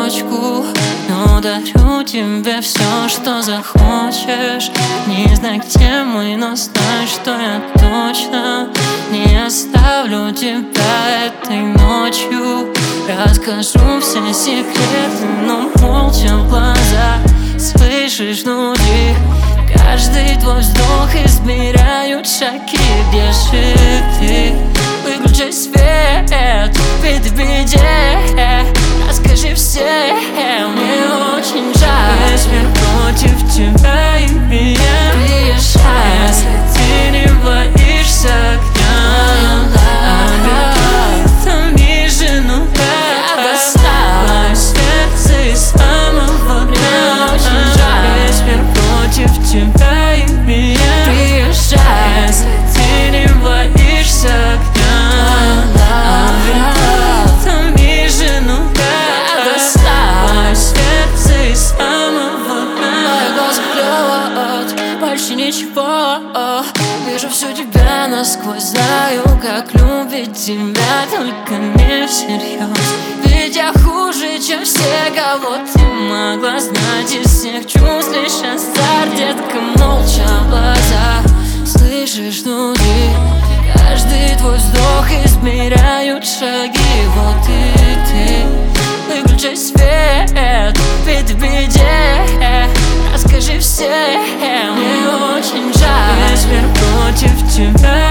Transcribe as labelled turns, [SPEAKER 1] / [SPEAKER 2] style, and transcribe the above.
[SPEAKER 1] одиночку, но дарю тебе все, что захочешь. Не знаю, где мы, но знай, что я точно не оставлю тебя этой ночью. Расскажу все секреты, но молча в глаза. Слышишь внутри каждый твой вздох измеряют шаги. Где же ты? Выключи свет, ведь ты в беде. Расскажи все, мне очень жаль. Весь мир против тебя и меня. Приезжай, если ты не боишься огня. Там же, ну я достала сердце из самого дня. Очень жаль. Весь мир против тебя и меня. Приезжай, если ты не боишься огня. Больше ничего, вижу всю тебя насквозь. Знаю, как любить тебя, только не всерьез. Ведь я хуже, чем все, кого ты могла знать. Из всех чувств лишь азарт, детка, молча в глаза. Слышишь внутри каждый твой вздох измеряют шаги. Вот и ты, выключи свет, ведь ты в беде. Расскажи все, мне очень жаль. Весь мир против тебя.